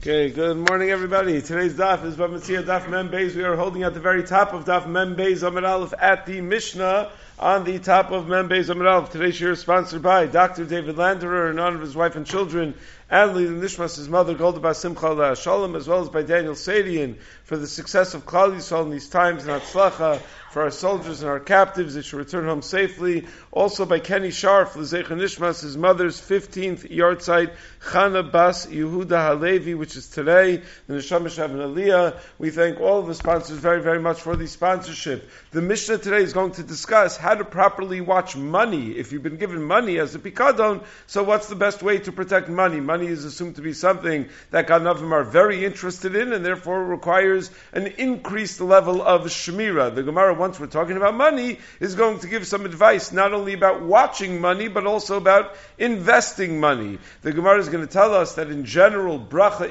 Okay, good morning everybody. Today's daf is Bamitzia Daf Mem Beis. We are holding at the very top of Daf Mem Beis Amud Aleph at the Mishnah on the top of Mem Beis Amud Aleph. Today's year is sponsored by Dr. David Landerer in honor of his wife and children, and Lili Nishmas, his mother, Golda Bas Simcha Shalom, as well as by Daniel Sadian for the success of Klal Yisrael in these times, and Hatzlacha for our soldiers and our captives, they should return home safely. Also by Kenny Sharf, L'Zecha Nishmas, his mother's 15th yahrzeit, Chana Bas Yehuda Halevi, which is today, the Neshama Shav and Aliyah. We thank all of the sponsors very, very much for the sponsorship. The Mishnah today is going to discuss how to properly watch money. If you've been given money as a pikadon, so what's the best way to protect money? Money is assumed to be something that Ganavim are very interested in, and therefore requires an increased level of shmira. The Gemara, once we're talking about money, is going to give some advice, not only about watching money, but also about investing money. The Gemara is going to tell us that in general, bracha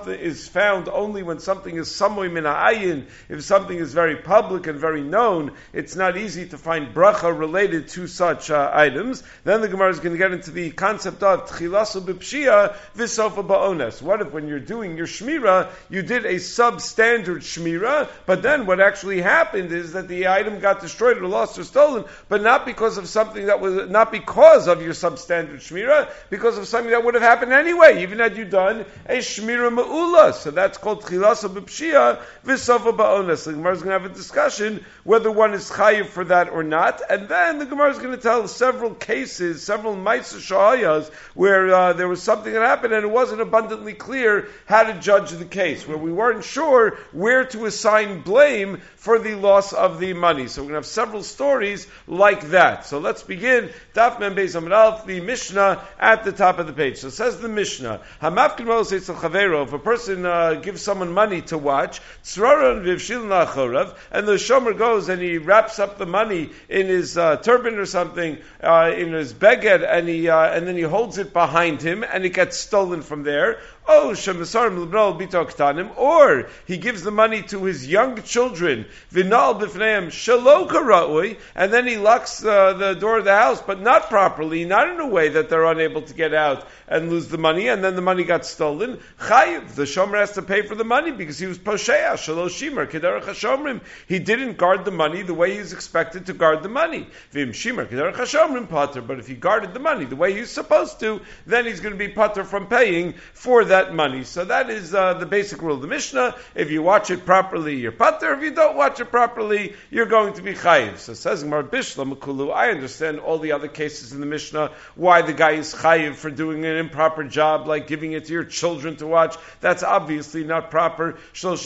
is found only when something is samoy min ha'ayin. If something is very public and very known, it's not easy to find bracha related to such items. Then the Gemara is going to get into the concept of tchilasu b'pshia v'sofa ba'ones. What if when you're doing your shmira, you did a substandard shmira, but then what actually happened is that the item got destroyed or lost or stolen, but not because of something that was, not because of your substandard shmira, because of something that would have happened anyway, even had you done a shmira ma'ula. So that's called tchilasa b'pshia v'sofa ba'ones. The Gemara is going to have a discussion whether one is chayiv for that or not, and then the Gemara is going to tell several cases, several ma'aser shahayas, where there was something that happened and it wasn't abundantly clear how to judge the case, where we weren't sure where to assign blame for the loss of the money. So we're going to have several stories like that. So let's begin. Daf Mem Beis Amud Aleph, the Mishnah at the top of the page. So says the Mishnah, Hamafkin Mos Eitzel Chavero, if a person gives someone money to watch, Tzraron Vivshil Nachorav, and the Shomer goes and he wraps up the money in his turban or something, in his beged, and then he holds it behind him, and it gets stolen from there. Oh, Shemasarim Libnol Bito Ktanim, or he gives the money to his young children, Vinal Bifneim Shelo Kara'ui, and then he locks the door of the house, but not properly, not in a way that they're unable to get out and lose the money, and then the money got stolen. Chayiv, the Shomer has to pay for the money because he was Posheya, Shelo Shimer, Kedarach HaShomrim. He didn't guard the money the way he's expected to guard the money. Vim Shimer, Kedarach HaShomrim Pater, but if he guarded the money the way he's supposed to, then he's going to be Pater from paying for that money. So that is the basic rule of the Mishnah. If you watch it properly, you're pater. If you don't watch it properly, you're going to be chayiv. So says Gemara Bishla Makulu, I understand all the other cases in the Mishnah, why the guy is chayiv for doing an improper job, like giving it to your children to watch. That's obviously not proper. But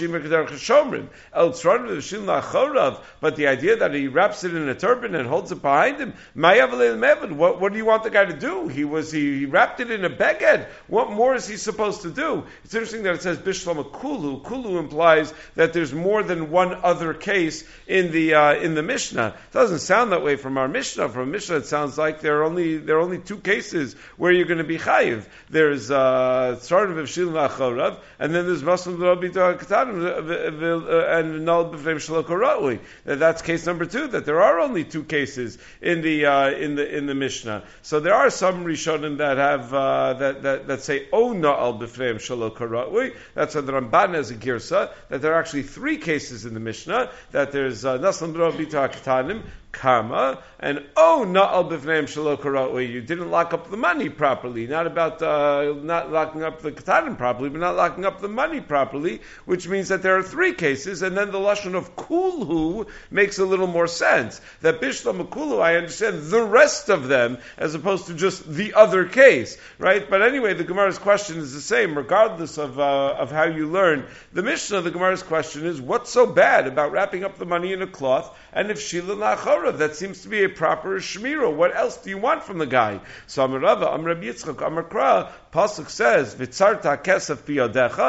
the idea that he wraps it in a turban and holds it behind him, what do you want the guy to do? He wrapped it in a beged. What more is he supposed to do? It's interesting that it says Bishlam Kulu. Kulu implies that there's more than one other case in the Mishnah. It doesn't sound that way from our Mishnah. From Mishnah, it sounds like there are only two cases where you're going to be chayiv. There's Tzarn v'Vshil Nachorav, and then there's Maslam D'Rabita Katan and Nal B'Fnei Shelo Kara'ui. That's case number 2. That there are only 2 cases in the Mishnah. So there are some Rishonim that have that say Oh Na'al B'Fneim Shelo Kara'ui. That's what the Ramban has a girsa, that there are actually 3 cases in the Mishnah, that there's Naslam D'Rabita Katanim, Karma, and Na'al B'Fneim Shelo Kara'ui. You didn't lock up the money properly. Not about not locking up the Katanim properly, but not locking up the money properly, which means that there are 3 cases, and then the lashon of Kulhu makes a little more sense. That Bishlam Kulu, I understand the rest of them, as opposed to just the other case, right? But anyway, the Gemara's question is the same, regardless of how you learn the Mishnah. The Gemara's question is, what's so bad about wrapping up the money in a cloth? And if Shila Nachora, that seems to be a proper shmira. What else do you want from the guy? So Amar Rava, Amar Rabbi Yitzchak, Amar Kra, Pasuk says, V'tzarta kesef biyadecha,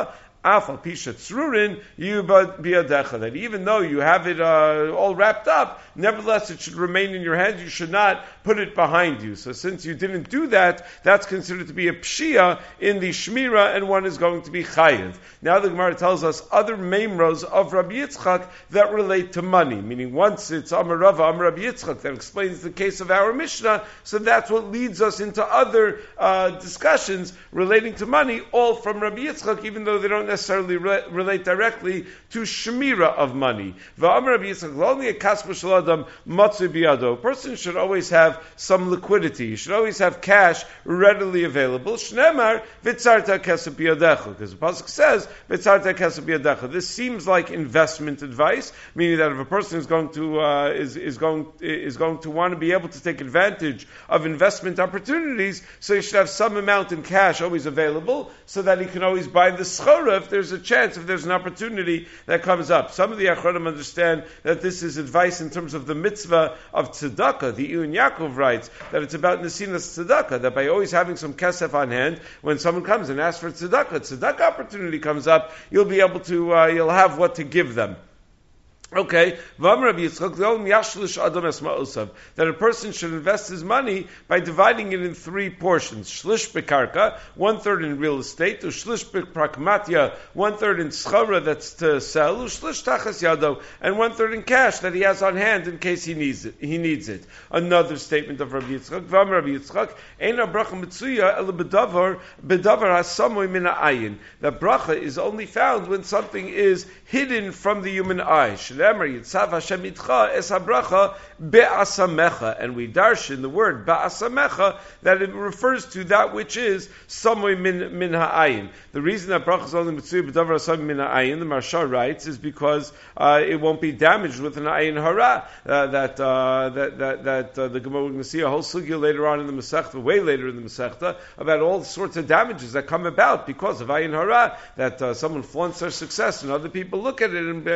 Afal Pisha Tzrurin, Biadecha, that even though you have it all wrapped up, nevertheless it should remain in your hand. You should not put it behind you. So since you didn't do that, that's considered to be a pshia in the shmira, and one is going to be chayiv. Now the Gemara tells us other memros of Rabbi Yitzchak that relate to money, meaning once it's Amar Rava, Amar Rabbi Yitzchak, that explains the case of our Mishnah, so that's what leads us into other discussions relating to money, all from Rabbi Yitzchak, even though they don't necessarily relate directly to shmira of money. V'Amar Rabbi Yitzchak, only a kaspa shel adam matzui biyado. A person should always have some liquidity. You should always have cash readily available. Shnemar v'tzarta kesef biyadecha, because the pasuk says v'tzarta kesef biyadecha. This seems like investment advice, meaning that if a person is going to want to be able to take advantage of investment opportunities, so he should have some amount in cash always available, so that he can always buy the schora if there's a chance, if there's an opportunity that comes up. Some of the Achronim understand that this is advice in terms of the mitzvah of tzedakah. The Iyun Yaakov writes that it's about nesinas tzedakah, that by always having some kesef on hand, when someone comes and asks for tzedakah opportunity comes up, you'll be able to, you'll have what to give them. Okay, that a person should invest his money by dividing it in three portions. Shlish bekarka, 1/3 in real estate, ushlish beprakmatya, 1/3 in schara that's to sell, ushlish tachas yado, and 1/3 in cash that he has on hand in case he needs it. Another statement of Rabbi Yitzchak, Rabbi Yitzchak, Eina bracha mitzuya el bedavar hasamoy min ha'ayin. That bracha is only found when something is hidden from the human eye. And we darsh in the word ba'asamecha that it refers to that which is samoi min ha'ayin. The reason that bracha is only mitzvah b'davar samoi min ha'ayin, the Marsha writes, is because it won't be damaged with an ayin hara. The Gemara, we're going to see a whole sugya later on in the Masechta, way later in the Masechta, about all sorts of damages that come about because of ayin hara. That someone flaunts their success and other people look at it and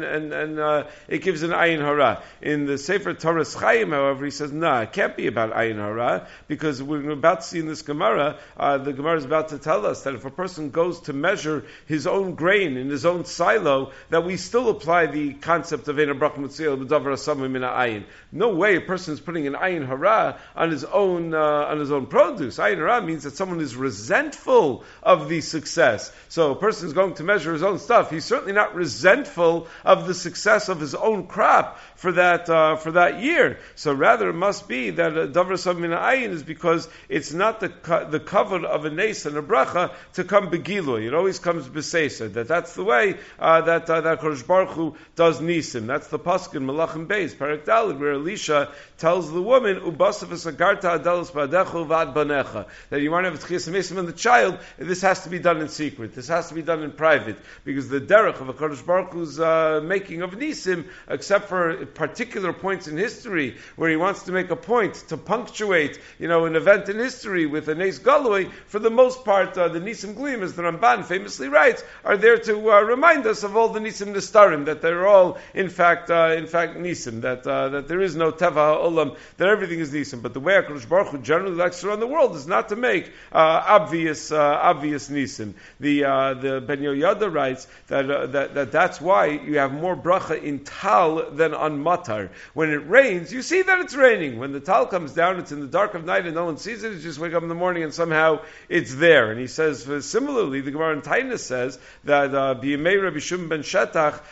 it gives an ayin hara. In the Sefer Toras Chaim, however, he says, no, it can't be about ayin hara, because we're about to see in this Gemara, the Gemara is about to tell us that if a person goes to measure his own grain in his own silo, that we still apply the concept of Eina Bracha Mitzvah B'davar Hasamoi Min Ha'ayin. No way a person is putting an ayin hara on his own produce. Ayin hara means that someone is resentful of the success. So a person is going to measure his own stuff. He's certainly not resentful of the success of his own crop for that year. So rather it must be that davar hasamoi min ha'ayin is because it's not the kavod of a nes and a bracha to come begilui. It always comes b'seisa. That's the way that Kodesh Baruch Hu does nisim. That's the pasuk in Malachim Beis Perek Daled, where Elisha tells the woman ubasaf esagarta adalos ba'adecha vad banecha, that you want to have tchias mesim on the child. This has to be done in secret. This has to be done in private, because the derech of a Kodesh Baruch Hu's making of nisim, except for particular points in history where he wants to make a point to punctuate, an event in history with a nes galoi, for the most part, the nisim glim, as the Ramban famously writes, are there to remind us of all the nisim nistarim, that they're all in fact nisim, that there is no teva ha'olam, that everything is nisim. But the way HaKadosh Baruch Hu generally likes to run the world is not to make obvious nisim. The Ben Yoyada writes that's why you have more bracha in tal than on matar. When it rains, you see that it's raining. When the tal comes down, it's in the dark of night and no one sees it. You just wake up in the morning and somehow it's there. And he says, similarly, the Gemara in Tainus says that b'yemei Rabbi Shimon ben Shetach,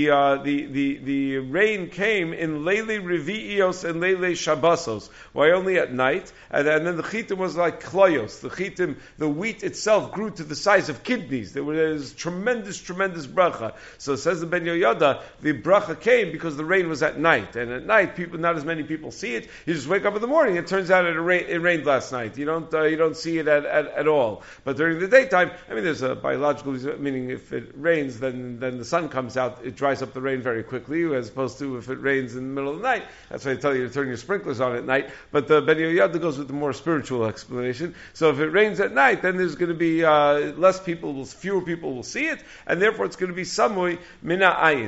the rain came in Leilei Revi'ios and Leilei Shabbosos. Why only at night? And then the chitim was like kloyos. The chitim, the wheat itself grew to the size of kidneys. There was tremendous bracha. So says the Ben Yoyada, the bracha came because the rain was at night, and at night, not as many people see it. You just wake up in the morning. It turns out it rained last night. You don't see it at all. But during the daytime, there's a biological meaning. If it rains, then the sun comes out. It dries up the rain very quickly, as opposed to if it rains in the middle of the night. That's why they tell you to turn your sprinklers on at night. But the Ben Yoyada goes with the more spiritual explanation. So if it rains at night, then there's going to be fewer people will see it, and therefore it's going to be samui min ha'ayin.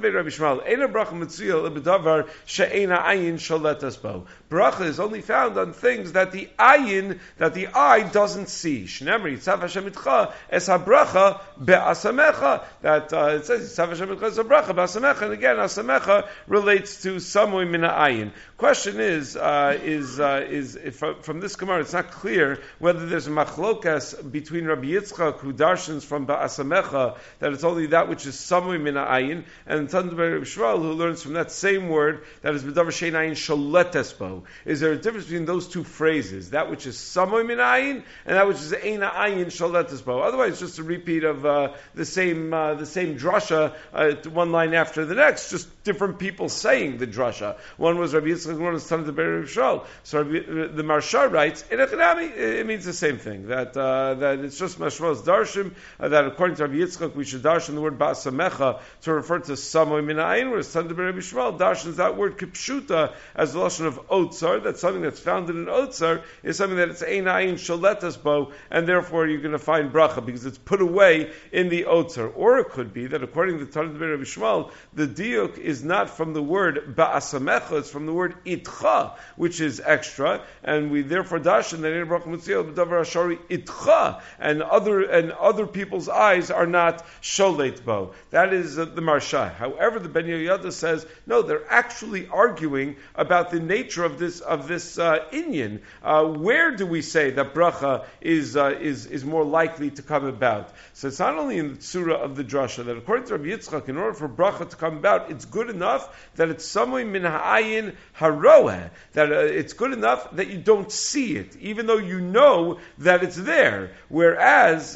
Beir Rabbi Shmuel, Eina bracha mitziel b'davar she'eina ayin sholetas bo. Bracha is only found on things that the eye doesn't see. Shnemri Yitzav Hashem itcha es habracha be'asamecha. That it says Yitzav Hashem itcha es habracha be'asamecha, and again asamecha relates to samui min ha'ayin. Question is if, from this Gemara it's not clear whether there's a machlokas between Rabbi Yitzchak, who darshans from ba'asamecha that it's only that which is samui min ha'ayin, and Tanur Rabbi Shmuel, who learns from that same word that is b'davar she'ein ayin sholetes bo. Is there a difference between those two phrases, that which is samui min ha'ayin and that which is ein ha'ayin sholetes bo? Otherwise, it's just a repeat of the same drasha, one line after the next, just different people saying the drasha. One was Rabbi Yitzchak, one was Tanur Rabbi Shmuel. So the Marsha writes, in Echanami, it means the same thing, that it's just Mashmal's darshim, that according to Rabbi Yitzchak, we should darshan the word ba'asamecha to refer to samui min ha'ayin, whereas Tanur Rabbi Shmuel darshans that word kipshuta as the lashon of otzar, that something that's founded in otzar is something that it's ein ha'ayin sholetas bo, and therefore you're going to find bracha, because it's put away in the otzar. Or it could be that according to Tanur Rabbi Shmuel, the diuk is not from the word ba'asamecha, it's from the word itcha, which is extra, and we therefore darshan that in bracha mitziel b'davar hashari itcha, and other people's eyes are not sholet bo. That is the Marsha. However, the Ben Yehoyada says no, they're actually arguing about the nature of this inyan. Where do we say that bracha is more likely to come about? So it's not only in the tzura of the drasha that according to Rabbi Yitzchak, in order for bracha to come about, it's good enough that it's samui min ha'ayin haroeh, that it's good enough that you don't see it, even though you know that it's there. Whereas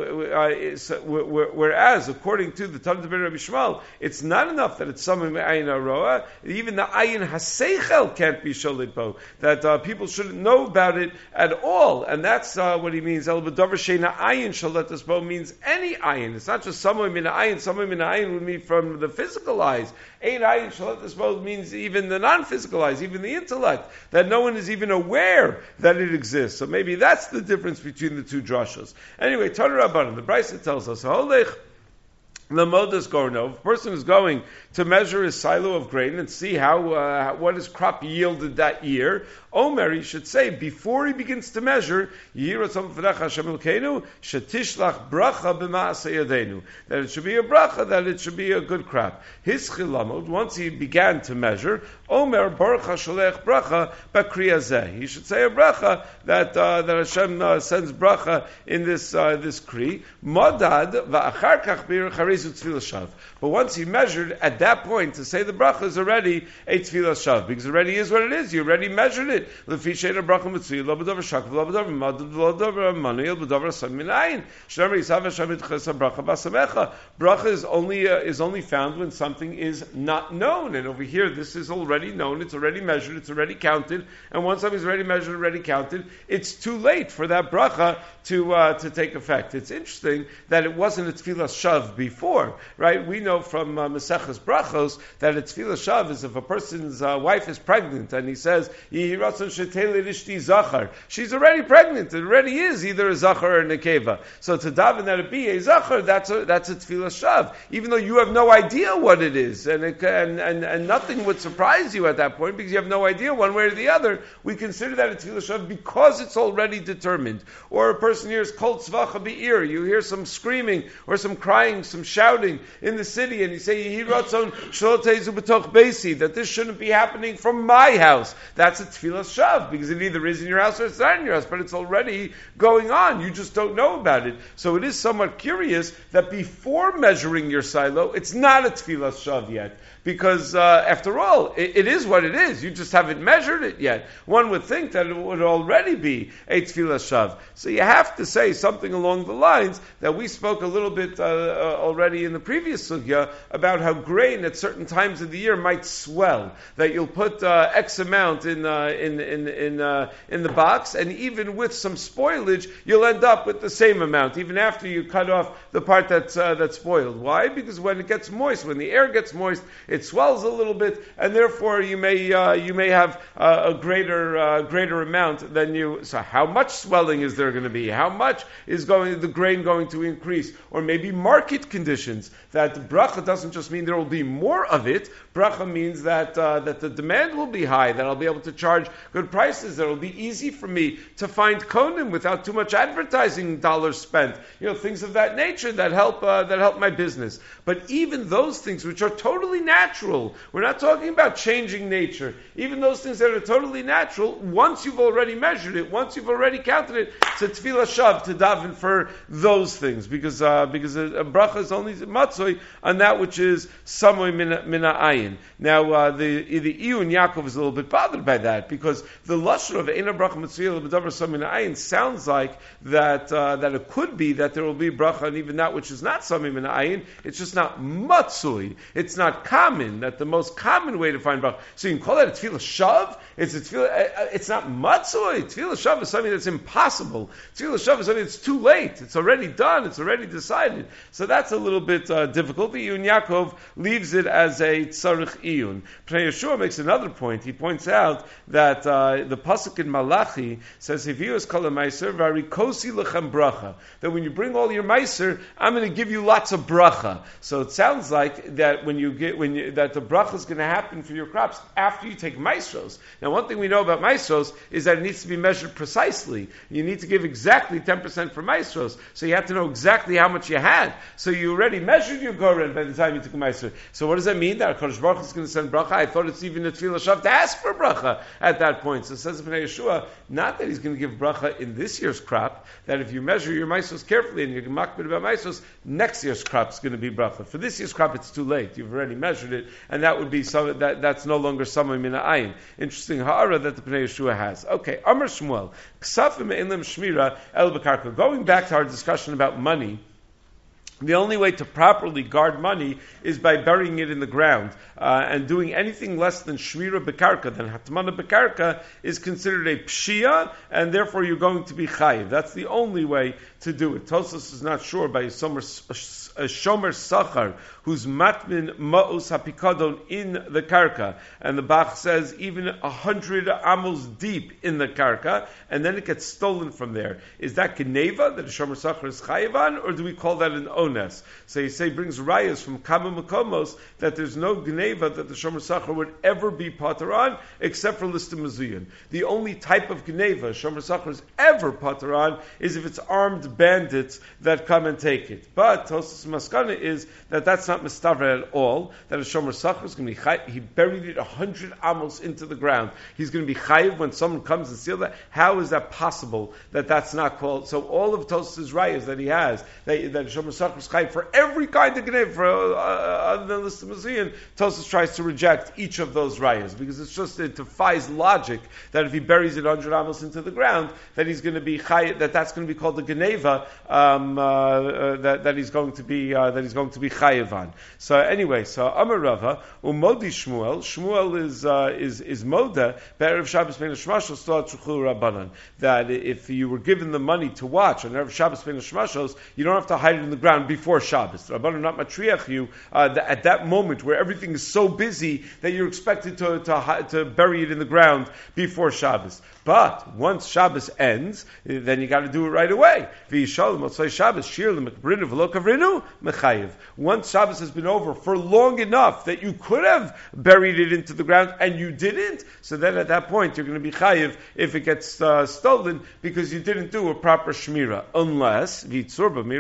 according to the Tanur Rabbi Shmuel, it's not enough that it's samui min ha'ayin haroeh. Even the ayin haseichel can't be sholit bo. That people shouldn't know about it at all, and that's what he means. El b'davar she'eina ayin sholetas bo means any ayin. It's not just samui min ha'ayin. Samui min ha'ayin would mean from the physical eyes. Ein ayin sholetas bo means even the non-physical eyes, even the intellect, that no one is even aware that it exists. So maybe that's the difference between the two drashas. Anyway, Tanur Rabbanan, the Brisa tells us, Holech Lamodas Gorno, if a person is going to measure his silo of grain and see how what his crop yielded that year, Omer, he should say, before he begins to measure, that it should be a bracha, that it should be a good crop. His chilamod, once he began to measure, Omer Baruch HaSholech bracha b'kriyazeh. He should say a bracha that Hashem sends bracha in this kri. Modad va'achar kach bir charezu tefillah shav. But once he measured, at that point, to say the bracha is already a tefillah shav, because it already is what it is. You already measured it. Lefi she'ena bracha mitzvah, lo b'davar shakav, lo b'davar madad, lo b'davar manuel, b'davar sam minayin. Shneimar yisav Hashem itches bracha b'asamecha. Bracha is only found when something is not known. And over here, this is already known. It's already measured. It's already counted. And once something's already measured, already counted, it's too late for that bracha to take effect. It's interesting that it wasn't a tefillah shav before, right? We know from Maseches Brachos that a tefillah shav is if a person's wife is pregnant and he says, she's already pregnant. It already is either a zachar or a nekeva. So to daven that it be a zachar, that's a tefillah shav, even though you have no idea what it is, and nothing would surprise you at that point because you have no idea one way or the other. We consider that a tefillah shav because it's already determined. Or a person hears kol tzvacha be'ir, you hear some screaming or some crying, some shouting in the city, and you say that this shouldn't be happening from my house. That's a tefillah shav because it either is in your house or it's not in your house, but it's already going on. You just don't know about it. So it is somewhat curious that before measuring your silo, it's not a tefillah shav yet. Because after all, it is what it is. You just haven't measured it yet. One would think that it would already be a tefillah shav. So you have to say something along the lines that we spoke a little bit already in the previous sugya about how grain at certain times of the year might swell. That you'll put X amount in the box, and even with some spoilage, you'll end up with the same amount, even after you cut off the part that's spoiled. Why? Because when it gets moist, when the air gets moist, it swells a little bit, and therefore you may have a greater amount than you. So how much swelling is there going to be? How much is the grain going to increase? Or maybe market conditions. conditions. That bracha doesn't just mean there will be more of it. Bracha means that that the demand will be high, that I'll be able to charge good prices, that it'll be easy for me to find konim without too much advertising dollars spent. Things of that nature that help my business. But even those things which are totally natural, we're not talking about changing nature. Even those things that are totally natural, once you've already measured it, once you've already counted it, it's a tefillah shav to daven for those things, because a bracha is only matzoi on that which is samoy mina ayin. Now the Iyun Yaakov is a little bit bothered by that, because the lashon of eina bracha mitzvah b'davar samoy mina ayin sounds like that it could be that there will be bracha on even that which is not samoy mina ayin. It's just not matzoi. It's not common. That the most common way to find bracha. So you can call that a tefillah shav. It's not matzoi. Tefillah shav is something that's impossible. Tefillah shav is something that's too late. It's already done. It's already decided. So that's a little bit difficult. The Iyun Yaakov leaves it as a tzarich iyun. Pnei Yeshua makes another point. He points out that the pasuk in Malachi says, "Hivius kol meiser varikosi lechem bracha." That when you bring all your meiser, I'm going to give you lots of bracha. So it sounds like that that the bracha is going to happen for your crops after you take maestros. Now, one thing we know about maestros is that it needs to be measured precisely. You need to give exactly 10% for maestros. So you have to know exactly how much you had. So you already measured your goren by the time you took a maestro. So what does that mean? That HaKadosh Baruch Hu is going to send bracha? I thought it's even a tefillah shav to ask for bracha at that point. So it says Pnei Yeshua, not that he's going to give bracha in this year's crop, that if you measure your maestros carefully and you're makbid about maestros, next year's crop is going to be bracha. For this year's crop, it's too late. You've already measured it, and that would be that's no longer samay mina ayin. Interesting ha'ara that the Pnei Yeshua has. Okay, Amar Shmuel, Ksafim Eilim Shmira El Bekarka. Going back to our discussion about money, the only way to properly guard money is by burying it in the ground. And doing anything less than shmira bekarka, than hatmana bekarka, is considered a pshia, and therefore you're going to be chayiv. That's the only way to do it. Tosfos is not sure by a shomer sachar who's matmin ma'us hapikadon in the karka, and the Bach says even 100 amos deep in the karka, and then it gets stolen from there. Is that geneva that a shomer sachar is chayiv on, or do we call that an ones? So he brings rayas from kama makomos that there's no geneva that the shomer sachar would ever be pater on, except for listim mazuyan. The only type of geneva shomer sachar is ever pater on is if it's armed bandits that come and take it. But Tosfos Maskana is that that's not mistaver at all, that a shomer sachar is going to be chayiv. He buried it 100 amos into the ground. He's going to be chayiv when someone comes and steals that. How is that possible that that's not called? So all of Tosfos' rayas that he has, that shomer sachar is chayiv for every kind of geneva, for other than listim mazuyan, Tosfos tries to reject each of those rayas, because it defies logic that if he buries it 100 amos into the ground, that he's going to be chayiv, that's going to be called the geneva, that he's going to be chayiv on. So anyway, so Amar Rava umodi Shmuel is moda be'erev Shabbos ben Shmashos to atzuchul rabbanan, that if you were given the money to watch on erev Shabbos ben Shmashos, you don't have to hide it in the ground before Shabbos. Rabbanan not matriach you at that moment where everything is so busy that you're expected to bury it in the ground before Shabbos. But once Shabbos ends, then you got to do it right away. Once Shabbos has been over for long enough that you could have buried it into the ground and you didn't, so then at that point you're going to be chayiv if it gets stolen, because you didn't do a proper shmira. Unless if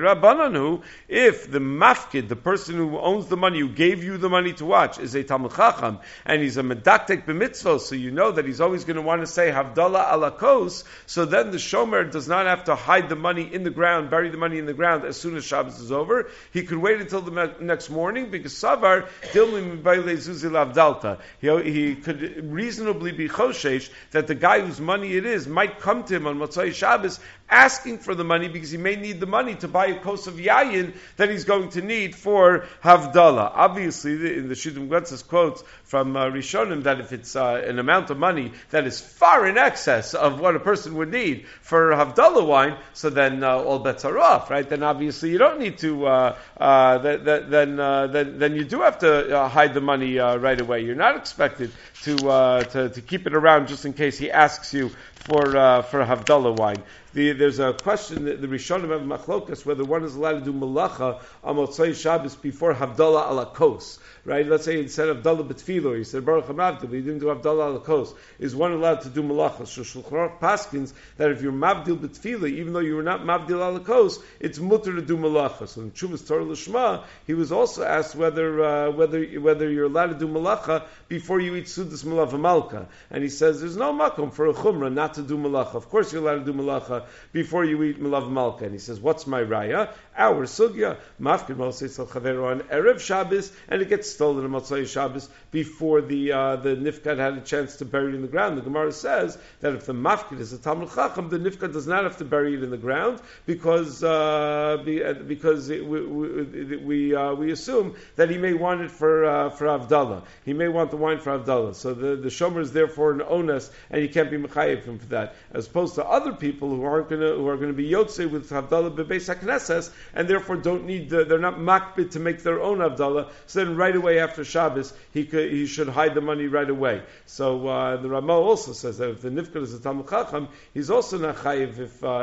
the mafkid, the person who owns the money, who gave you the money to watch, is a Talmid Chacham and he's a medaktek b'mitzvos, so you know that he's always going to want to say havdalah ala kos, so then the shomer does not have to hide the money in the ground, bury the money in the ground as soon as Shabbos is over. He could wait until the next morning, because savar dilmi b'bailei zuzil avdalta. He could reasonably be choshesh that the guy whose money it is might come to him on Motzai Shabbos asking for the money, because he may need the money to buy a kos of yayin that he's going to need for Havdalah. Obviously, in the Shidduch Gletzes quotes from Rishonim that if it's an amount of money that is far in excess of what a person would need for Havdalah wine, so then all bets are off, right? Then obviously you don't need to. Then you do have to hide the money right away. You're not expected to keep it around just in case he asks you for Havdalah wine. There's a question that the Rishonim have machlokas whether one is allowed to do malacha on Motzei Shabbos before Havdalah ala kos. Right? Let's say instead of Havdalah b'tfilo, he said Baruch HaMavdil, but he didn't do Havdalah ala kos. Is one allowed to do malacha? So Shulchan Aruch paskins that if you're mavdil b'tfilo, even though you were not mavdil ala kos, it's mutter to do malacha. So in Chuvas Torah L'Shma, he was also asked whether you're allowed to do malacha before you eat Sudas Malava Malka. And he says there's no makom for a chumrah not to do malacha. Of course you're allowed to do malacha before you eat Malav Malka. And he says, what's my raya? Our sugya, mafkid Mosei Sal Chaveru on Erev Shabbos, and it gets stolen on Motzei Shabbos before the nifkad had a chance to bury it in the ground. The Gemara says that if the mafkid is a Talmud Chacham, the nifkad does not have to bury it in the ground because we assume that he may want it for Havdalah. He may want the wine for Havdalah. So the shomer is therefore an onus, and you can't be mechayev him for that. As opposed to other people who are going to be yotze with Havdalah bebeis hakneses, and therefore don't need they're not makbid to make their own Havdalah. So then right away after Shabbos he should hide the money right away. So the Ramah also says that if the nifkad is a Talmud Chacham, he's also not chayiv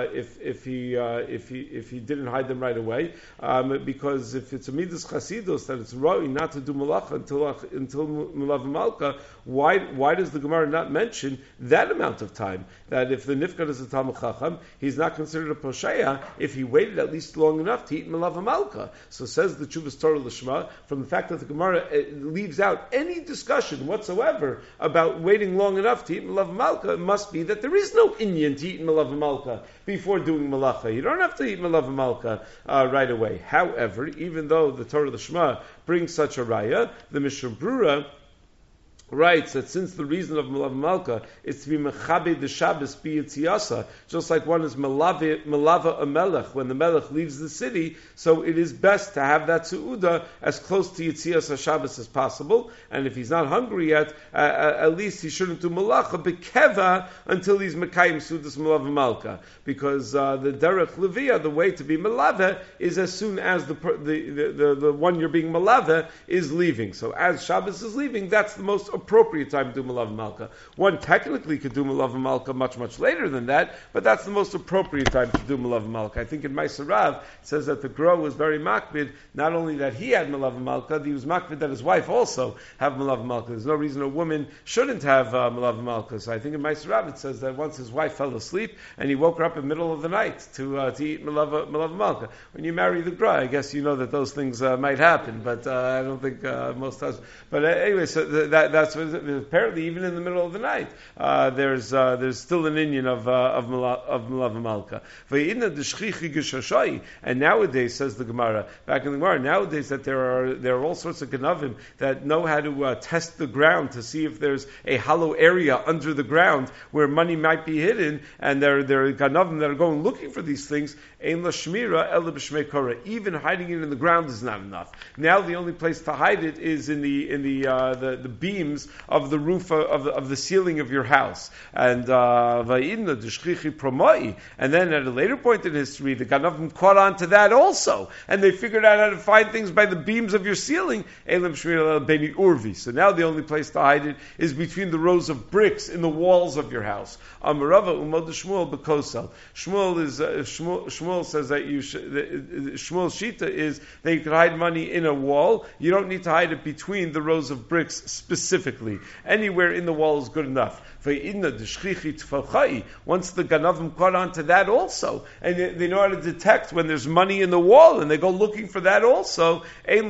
if he didn't hide them right away, because if it's a midas chasidus that it's roi not to do malacha until Malav Malka, why does the Gemara not mention that amount of time? That if the nifkad is a Talmud Chacham, he's not considered a posheya if he waited at least long enough to eat Malav Malka. So says the Chuvas Torah L'Shma, from the fact that the Gemara leaves out any discussion whatsoever about waiting long enough to eat Malav Malka, it must be that there is no inyan to eat Malav Malka before doing Malacha. You don't have to eat Malav Malka right away. However, even though the Torah L'Shma brings such a raya, the Mishnah Brura writes that since the reason of Malav Malka is to be mechabe the Shabbos b'yitziasa, just like one is melava a melech when the melech leaves the city, so it is best to have that su'uda as close to Yitzias Shabbos as possible. And if he's not hungry yet, at least he shouldn't do malacha bekeva until he's mekayim sudas melava malka, because the derech levia, the way to be melave, is as soon as the one you're being melave is leaving. So as Shabbos is leaving, that's the most appropriate time to do Malav Malka. One technically could do Malav Malka much, much later than that, but that's the most appropriate time to do Malav Malka. I think in Ma'aser Rav, it says that the Gro was very makbid, not only that he had Malav Malka, he was makbid that his wife also have Malav Malka. There's no reason a woman shouldn't have Malav Malka. So I think in Ma'aser Rav it says that once his wife fell asleep, and he woke her up in the middle of the night to eat Malav Malka. When you marry the Gra, I guess you know that those things might happen, but I don't think most husbands. But anyway, so that's apparently even in the middle of the night there's still an inyan of Malav Malka. And nowadays, says the Gemara, back in the Gemara, nowadays that there are all sorts of ganavim that know how to test the ground to see if there's a hollow area under the ground where money might be hidden, and there are ganavim that are going looking for these things. Ein la shmira ela b'shmei korah. Even hiding it in the ground is not enough. Now the only place to hide it is in the beams of the roof of the ceiling of your house. And va'idna d'shchichi promoi. And then at a later point in history, the ganavim caught on to that also, and they figured out how to find things by the beams of your ceiling. Elam shmira ela beni urvi. So now the only place to hide it is between the rows of bricks in the walls of your house. Amarava umod Shmuel bekosel. Shmuel says that Shmuel's shita is that you can hide money in a wall. You don't need to hide it between the rows of bricks specifically. Anywhere in the wall is good enough. Once the ganavim caught on to that also, and they know how to detect when there's money in the wall, and they go looking for that also. Then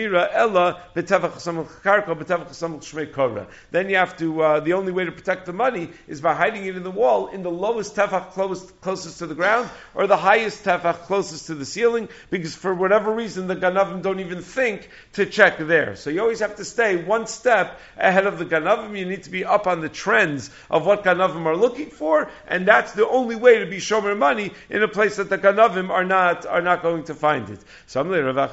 you have to, the only way to protect the money is by hiding it in the wall, in the lowest tefach closest to the ground, or the highest tefach closest to the ceiling, because for whatever reason the ganavim don't even think to check there. So you always have to stay one step ahead of the ganavim. You need to be up on the trends of what ganavim are looking for, and that's the only way to be shomer money in a place that the ganavim are not going to find it. That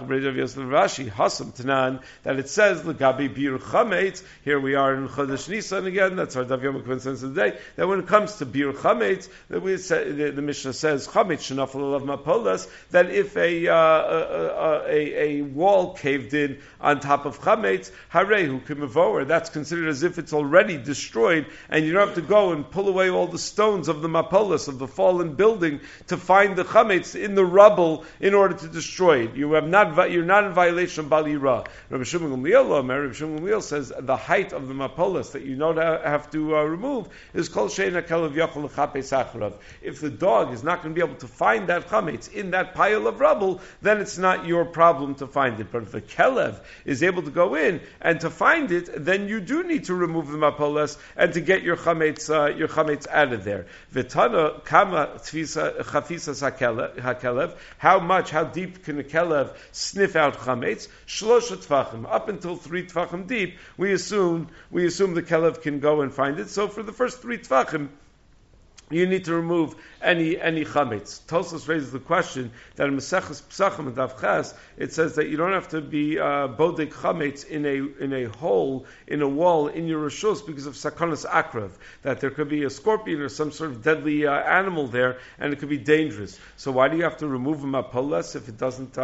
it says l'gabi bir chametz. Here we are in Chodesh Nisan again. That's our Daf Yom coincidence of the day. That when it comes to bir chametz, that we say, the Mishnah says chametz shenafal alav mapolas. That if a wall caved in on top of chametz, harehu kimavoer. That's that's considered as if it's already destroyed, and you don't have to go and pull away all the stones of the mapolis, of the fallen building, to find the chametz in the rubble in order to destroy it. You're not in violation of Bal Yira. Rabbi Shimon Gamliel says the height of the mapolis that you don't have to remove is kol she'ein hakelev yachol l'chapes acharav. If the dog is not going to be able to find that chametz in that pile of rubble, then it's not your problem to find it. But if the kelev is able to go in and to find it, then you do need to remove the mapoles and to get your chametz out of there. V'tana kama chafisas hakelev. How deep can a kelev sniff out chametz? Shlosha tfachim. Up until 3 tfachim deep, we assume the kelev can go and find it. So for the first 3 tfachim, you need to remove any chametz. Tosfos raises the question that in Maseches Pesachim and Daf Ches, it says that you don't have to be bodek chametz in a hole in a wall in your rishus because of sakonas akrav, that there could be a scorpion or some sort of deadly animal there, and it could be dangerous. So why do you have to remove a mapoles if it doesn't?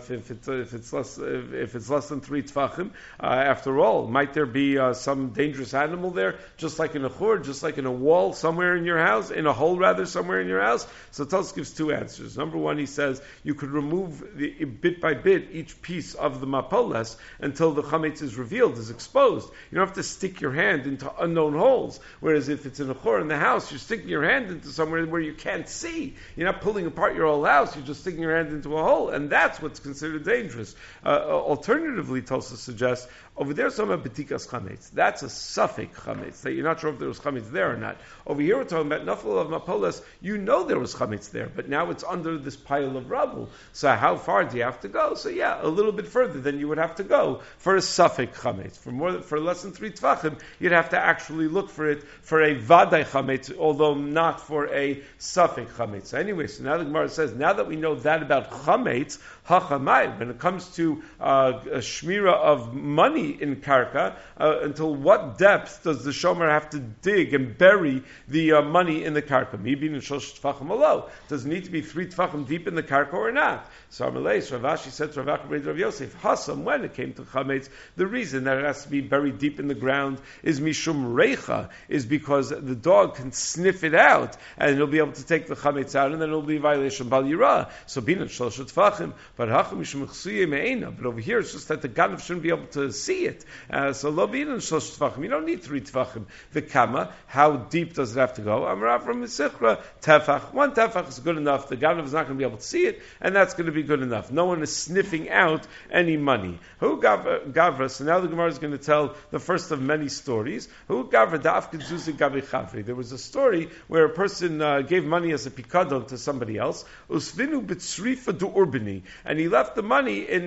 If it's less than 3 tfachim? After all, might there be some dangerous animal there, just like in a chur, just like in a wall somewhere in your house? In a hole rather, somewhere in your house? So Tosfos gives 2 answers. Number 1, he says you could remove bit by bit each piece of the mapoles until the chametz is revealed, is exposed. You don't have to stick your hand into unknown holes. Whereas if it's in a chor in the house, you're sticking your hand into somewhere where you can't see. You're not pulling apart your whole house. You're just sticking your hand into a hole, and that's what's considered dangerous. Alternatively, Tosfos suggests over there some betikas chametz. That's a suffix chametz that you're not sure if there was chametz there or not. Over here we're talking about nafel of mapoles. You know there was chametz there, but now it's under this pile of rubble. So how far do you have to go? So a little bit further than you would have to go for a suffix chametz. For less than 3 tfachim, you'd have to actually look for it for a vaday chametz, although not for a suffix chametz. So anyway, so now the Gemara says, now that we know that about chametz, hachamai, when it comes to a shmira of money in karka, until what depth does the shomer have to dig and bury the money in the karka? Maybe in shosh tfachim alo. Does it need to be 3 tfachim deep in the karka or not? So Ravashi said to Rav Yosef, Hasam, when it came to chametz, the reason that it has to be buried deep in the ground is mishum reicha, is because the dog can sniff it out and he'll be able to take the chametz out, and then it'll be a violation bal yira. So binat shosh tfachim, but hacham mishum chsuye me'ena. But over here it's just that the ganav shouldn't be able to see it. So lo binat shosh tfachim. You don't need 3 tfachim. The kama, how deep does it have to go? Amar from Sichra tefach. 1 tefach is good enough. The ganav is not going to be able to see it, and that's going to be good enough. No one is sniffing out any money. Who gavra? So now the Gemara is going to tell the first of many stories. Who gavra da'af kedzuzi gabi chavri? There was a story where a person gave money as a pikadon to somebody else. Usvinu b'tzrifa du urbani, and he left the money in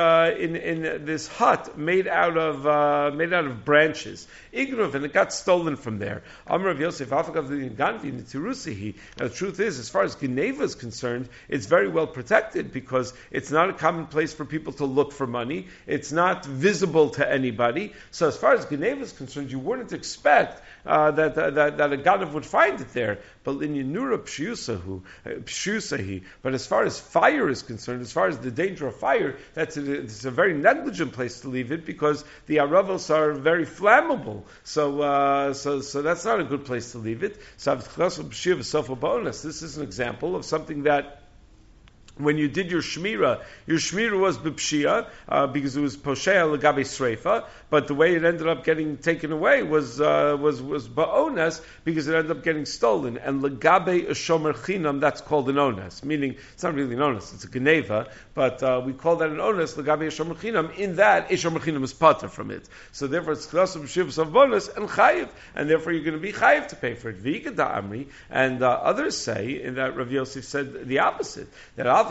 this hut made out of branches. Ignov, and it got stolen from there. Amar of Yosef afagav ganvi nitirusihi. Now the truth is, as far as Geneva is concerned, it's very well protected because it's not a common place for people to look for money. It's not visible to anybody. So as far as Geneva is concerned, you wouldn't expect that a Ganav would find it there. But in Yenura pshusahi. But as far as fire is concerned, as far as the danger of fire, it's a very negligent place to leave it because the aravos are very flammable. So that's not a good place to leave it. So this is an example of something that when you did your shmira was b'pshia, because it was poshea legabe sreifa, but the way it ended up getting taken away was ba'ones, because it ended up getting stolen. And legabe shomer chinam, that's called an ones, meaning it's not really an ones, it's a geneva, but we call that an ones, legabe shomer chinam, in that shomer chinam is pater from it. So therefore it's chlas b'shivas of bonus and chayiv, and therefore you're going to be chayiv to pay for it. V'ikada amri, and others say, in that Rav Yosef said the opposite, that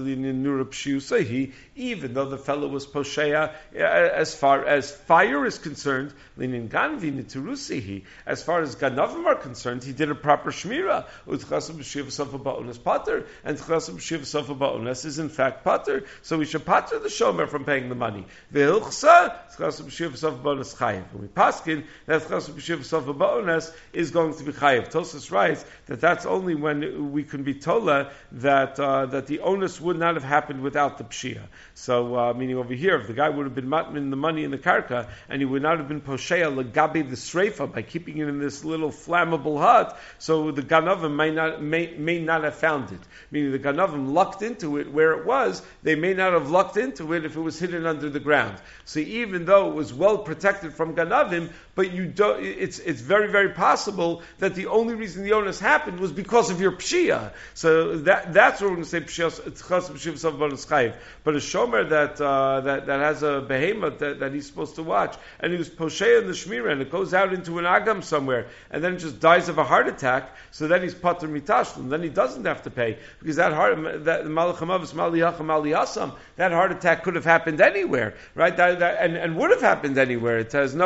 even though the fellow was poshea, as far as fire is concerned, as far as ganavim are concerned, he did a proper shmira. And is in fact pater, so we should pater the shomer from paying the money. When we paskin, that is going to be chayiv. Tosfos writes that that's only when we can be tola that the onus would not have happened without the pshia. So, meaning over here, if the guy would have been matmin the money in the karka, and he would not have been posheya legabi the sreifa by keeping it in this little flammable hut, so the ganavim may not have found it. Meaning the ganavim lucked into it where it was, they may not have lucked into it if it was hidden under the ground. So even though it was well protected from ganavim, but it's very, very possible that the only reason the onus happened was because of your pshia. So that's what we're going to say pshia. It's chas pshia of bonus chayiv. But a shomer that has a behemoth that he's supposed to watch, and he was posheya in the shmira, and it goes out into an agam somewhere, and then it just dies of a heart attack. So then he's pater mitashlim. Then he doesn't have to pay because that malach hamavis maliyacham maliyasam, that heart attack could have happened anywhere, right? And would have happened anywhere. It has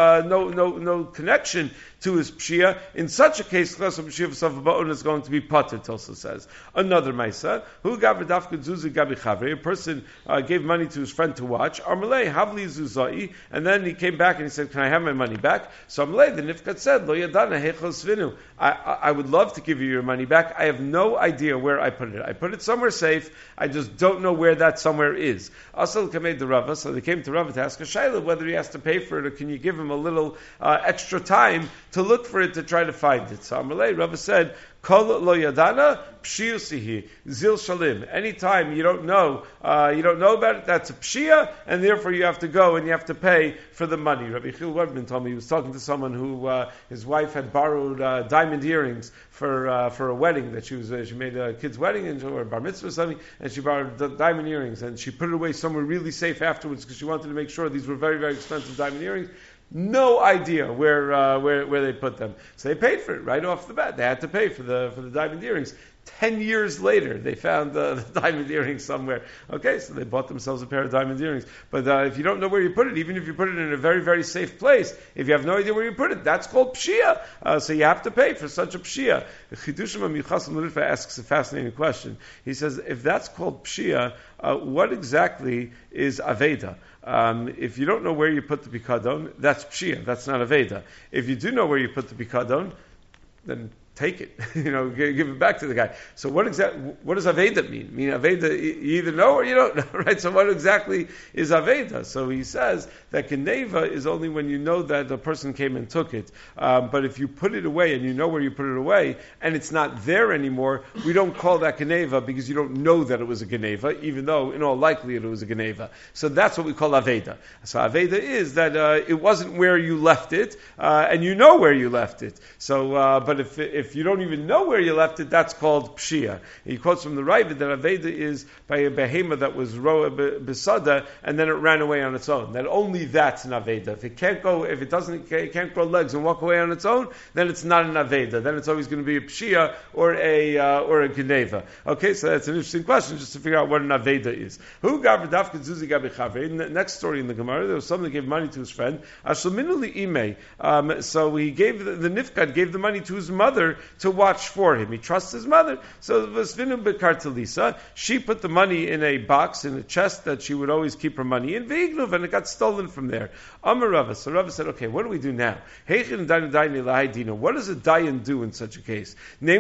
no connection to his pshia. In such a case, chasam pshia v'sav ba'on is going to be pater. Tulsa says another ma'isa who gave dafka zuzi gabi chavre. A person gave money to his friend to watch. Armalei havli zuzai, and then he came back and he said, "Can I have my money back?" So Armalei, the nifkat said, "Lo yadana heichal svinu." I would love to give you your money back. I have no idea where I put it. I put it somewhere safe. I just don't know where that somewhere is. Asal kamei the Rava. So they came to Rava to ask a shayla whether he has to pay for it or can you give him a little extra time to look for it to try to find it. So Amalei, Rava said, Kol lo yadana pshiyusihi zil shalim. Anytime you don't know about it, that's a pshia, and therefore you have to go and you have to pay for the money. Rabbi Chil Webman told me he was talking to someone who his wife had borrowed diamond earrings for a wedding that she made a kid's wedding or a bar mitzvah or something, and she borrowed the diamond earrings and she put it away somewhere really safe afterwards because she wanted to make sure these were very, very expensive diamond earrings. No idea where they put them. So they paid for it right off the bat. They had to pay for the diamond earrings. 10 years later, they found the diamond earrings somewhere. Okay, so they bought themselves a pair of diamond earrings. But if you don't know where you put it, even if you put it in a very, very safe place, if you have no idea where you put it, that's called pshia. So you have to pay for such a pshia. Chidushim HaMichas L'Rifah asks a fascinating question. He says, if that's called pshia, what exactly is aveda? If you don't know where you put the pikadon, that's pshia. That's not aveda. If you do know where you put the pikadon, then take it, give it back to the guy. So what does Aveda mean? I mean, Aveda, you either know or you don't know, right? So what exactly is Aveda? So he says that Geneva is only when you know that the person came and took it. But if you put it away and you know where you put it away and it's not there anymore, we don't call that Geneva because you don't know that it was a Geneva, even though in all likelihood it was a Geneva. So that's what we call Aveda. So Aveda is that it wasn't where you left it, and you know where you left it. So, but if you don't even know where you left it, that's called pshia. He quotes from the Ravid that Aveda is by a behemoth that was roa besada, and then it ran away on its own. That only that's an Aveda. If it can't grow legs and walk away on its own, then it's not an Aveda. Then it's always going to be a pshia or a geneva. Okay, so that's an interesting question just to figure out what an Aveda is. Who gave dafka zuzi gabi chavre? In the next story in the Gemara, there was someone that gave money to his friend. Ashleminuli imei. So he gave the nifkad gave the money to his mother to watch for him. He trusts his mother. So Vasvinu Bekartalisa, she put the money in a box, in a chest that she would always keep her money in, Vignuv, and it got stolen from there. Amar Rava. So Rava said, okay, what do we do now? What does a dayan do in such a case?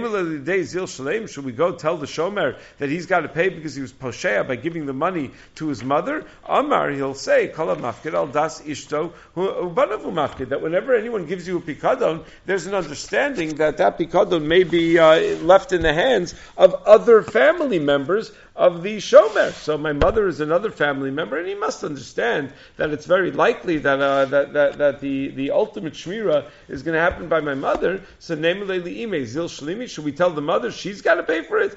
Should we go tell the shomer that he's got to pay because he was posheya by giving the money to his mother? Amar, he'll say, Kala mafkid al das ishto, that whenever anyone gives you a pikadon, there's an understanding that pikadon may be left in the hands of other family members of the shomer. So my mother is another family member, and he must understand that it's very likely that the ultimate shmira is going to happen by my mother. So zil shlimi, should we tell the mother she's got to pay for it?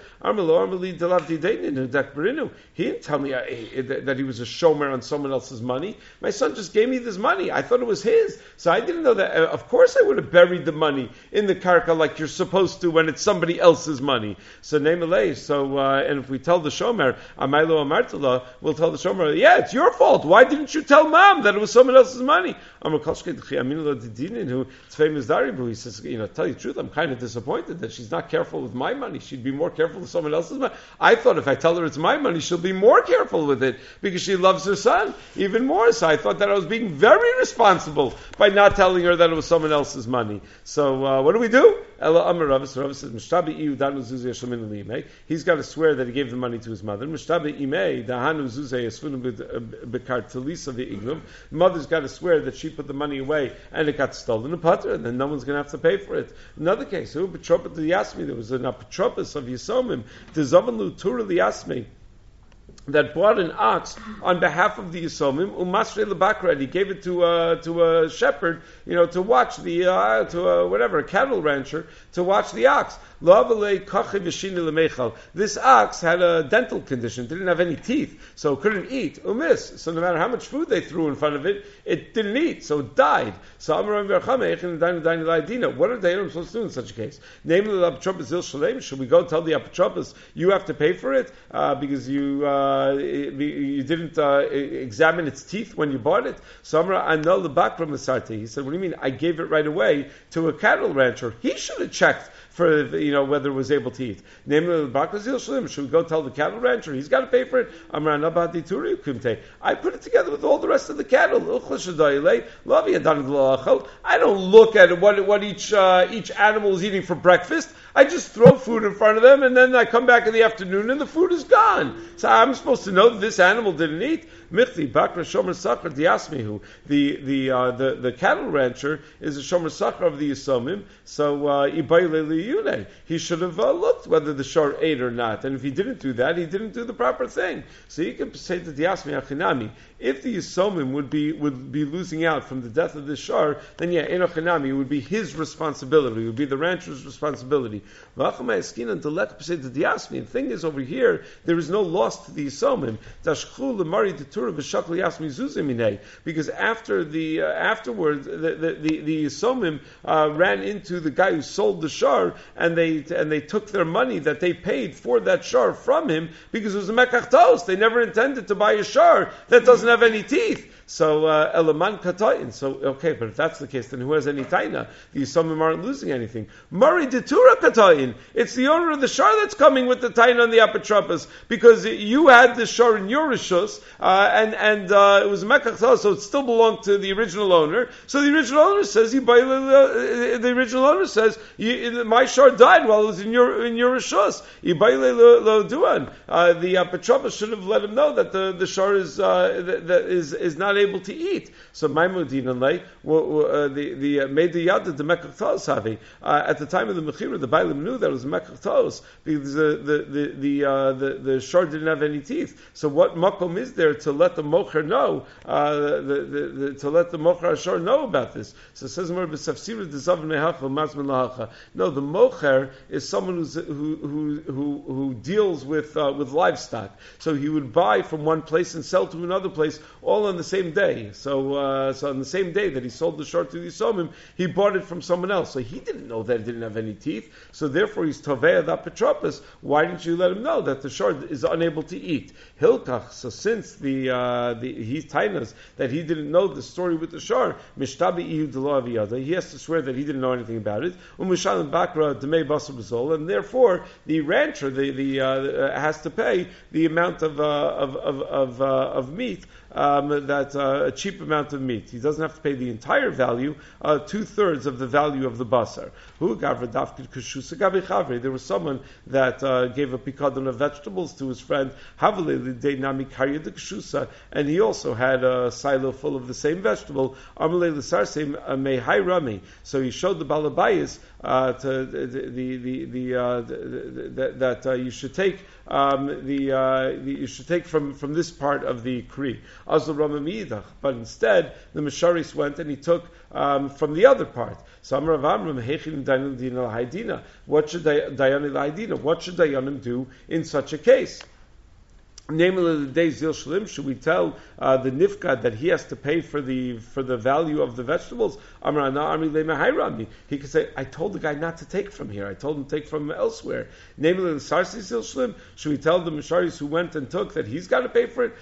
He didn't tell me that he was a shomer on someone else's money. My son just gave me this money. I thought it was his, so I didn't know that. Of course, I would have buried the money in the karka like you're supposed to when it's somebody else's money. So and if we tell the shomer, Amailo Amartala, we'll tell the shomer, yeah, it's your fault. Why didn't you tell mom that it was someone else's money? It's famous Daribu. He says, tell you the truth, I'm kind of disappointed that she's not careful with my money. She'd be more careful with someone else's money. I thought if I tell her it's my money, she'll be more careful with it because she loves her son even more. So I thought that I was being very responsible by not telling her that it was someone else's money. So what do we do? Ella Amar Rav says, he's got to swear that he gave the money money to his mother. Mother's got to swear that she put the money away and it got stolen in Pater, and then no one's going to have to pay for it. Another case, there was an apotropos of Yisomim, the Zavanlu Tura Liasmi, that bought an ox on behalf of the Yisomim, umasre lebakra, and he gave it to a shepherd, to watch the a cattle rancher to watch the ox. This ox had a dental condition, didn't have any teeth, so couldn't eat. Umis. So no matter how much food they threw in front of it, it didn't eat, so it died. So what are the Dayanim supposed to do in such a case? Namely, the apotropos zil shalem. Should we go tell the apotropos you have to pay for it because you didn't examine its teeth when you bought it? So Anel lebakra masarte. He said, what do you mean? I gave it right away to a cattle rancher. He should have checked for whether it was able to eat. Namely, should we go tell the cattle rancher he's got to pay for it? I put it together with all the rest of the cattle. I don't look at what each animal is eating for breakfast. I just throw food in front of them, and then I come back in the afternoon, and the food is gone. So I'm supposed to know that this animal didn't eat. Michli bakra shomer sachar diasmihu. The cattle rancher is a shomer sachar of the Yisomim. So ibayle liyune. He should have looked whether the shor ate or not. And if he didn't do that, he didn't do the proper thing. So you can say to diasmi achinami, if the Yisomim would be losing out from the death of the shor, then enochinami, it would be his responsibility. It would be the rancher's responsibility. The thing is, over here, there is no loss to the Yisomim. Because afterwards, the Yisomim ran into the guy who sold the shar, and they took their money that they paid for that shar from him because it was a mekach tos. They never intended to buy a shar that doesn't have any teeth. So elaman katayin. So okay, but if that's the case, then who has any taina? The Yisomim aren't losing anything. Mari detura katayin. It's the owner of the shar that's coming with the taina on the apotropos, because you had the shar in your rishus, and it was a mekach tos, so it still belonged to the original owner. So the original owner says my shar died while it was in your rishus. The apotropos should have let him know that the shar is not able to eat. So Maimudin and Lay, the made the yad the mekach tos havi. At the time of the mechira, the Bailim knew that it was mekach tos because the shor didn't have any teeth. So what makom is there to let the mocher know? To let the mocher shor know about this? So it says more b'safsira dezav mehacha mazman lahacha. No, the mocher is someone who deals with livestock. So he would buy from one place and sell to another place, all on the same day. So on the same day that he sold the shor to the Yisomim, he bought it from someone else. So he didn't know that it didn't have any teeth. So therefore he's tovei the apotropos. Why didn't you let him know that the shor is unable to eat? Hilkach. So since he tainas that he didn't know the story with the shor, mishtabi ihu delo aviyada, he has to swear that he didn't know anything about it. Umishalim bakra demei basar b'zol, and therefore the rancher has to pay the amount of meat. A cheap amount of meat. He doesn't have to pay the entire value, 2/3 of the value of the basar. There was someone that gave a pikadon of vegetables to his friend, and he also had a silo full of the same vegetable. So he showed the balabayas that you should take you should take from this part of the kri. But instead, the Misharis went and he took from the other part. So Amar Rav Amram, what should Dayanim do in such a case? Namely, the day Zil Shalim, should we tell the Nifkad that he has to pay for the value of the vegetables? He could say, I told the guy not to take from here. I told him to take from elsewhere. Namely, the Sarsi Zil Shalim, should we tell the Misharis who went and took that he's got to pay for it?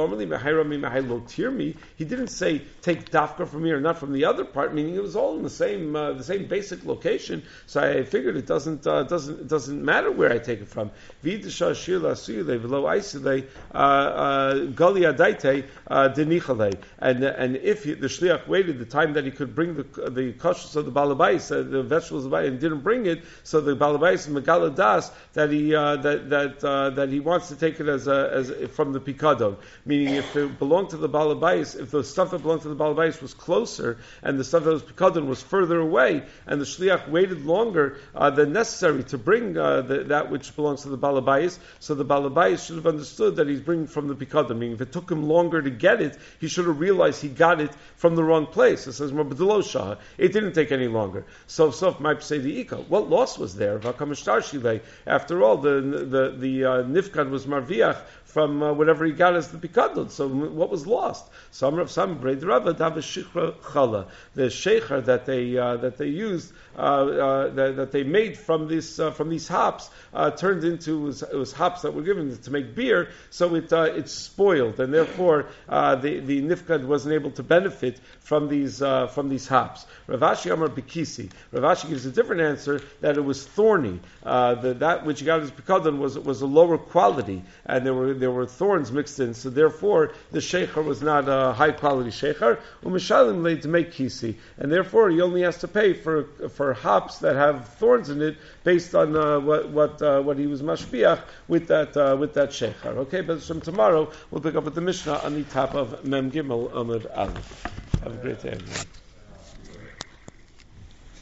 He didn't say take dafka from here, not from the other part, meaning it was all in the same basic location. So I figured it doesn't matter where I take it from. Shile Gali Adaite Denichale. And if the shliach waited the time that he could bring the kashrus of the balabais, the vegetables of the and didn't bring it, so the balabais megala das that he wants to take it as from the pikadon. Meaning, if it belonged to the balabais, if the stuff that belonged to the balabais was closer, and the stuff that was pikadon was further away, and the shliach waited longer than necessary to bring that which belongs to the balabais, so the balabais should have understood that he's bringing from the pikadon. Meaning, if it took him longer to get it, he should have realized he got it from the wrong place. It says it didn't take any longer. So might say the ika. What loss was there? After all, the nifkad was marviach from whatever he got as the pikadon. So what was lost? Some braid rava have a shikra chala, the sheikher that they used that they made from these hops turned into it was hops that were given to make beer. So it spoiled, and therefore the nifkad wasn't able to benefit from these hops. Rav Ashi Amar Bikisi. Rav Ashi gives a different answer that it was thorny. That which he got as pikadon was a lower quality, and there were thorns mixed in. So therefore, the sheikher was not a high quality sheikher. Umishalim laid to make kisi, and therefore he only has to pay for hops that have thorns in it, based on what he was mashbiach with that sheikher. Okay, but from tomorrow we'll pick up with the Mishnah on the top of Mem Gimel Amud Aleph. Have a great day, everyone.